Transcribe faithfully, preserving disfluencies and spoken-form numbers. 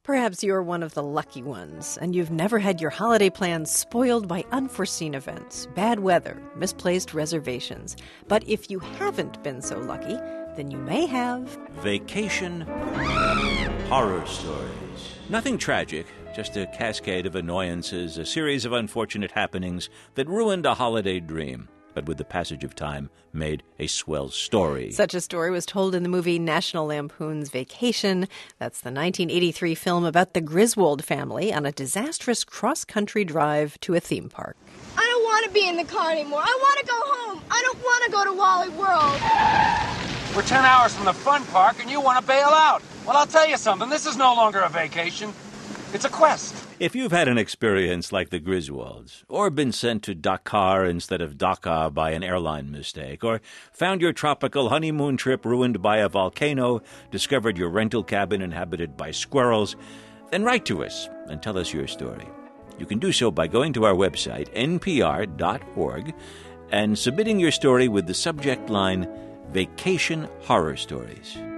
Perhaps you're one of the lucky ones, and you've never had your holiday plans spoiled by unforeseen events, bad weather, misplaced reservations. But if you haven't been so lucky, then you may have Vacation Horror Stories. Nothing tragic, just a cascade of annoyances, a series of unfortunate happenings that ruined a holiday dream, but with the passage of time made a swell story. Such a story was told in the movie National Lampoon's Vacation. That's the nineteen eighty-three film about the Griswold family on a disastrous cross-country drive to a theme park. I don't want to be in the car anymore. I want to go home. I don't want to go to Wally World. We're ten hours from the fun park and you want to bail out. Well, I'll tell you something. This is no longer a vacation. It's a quest. If you've had an experience like the Griswolds, or been sent to Dakar instead of Dhaka by an airline mistake, or found your tropical honeymoon trip ruined by a volcano, discovered your rental cabin inhabited by squirrels, then write to us and tell us your story. You can do so by going to our website, n p r dot org, and submitting your story with the subject line, Vacation Horror Stories.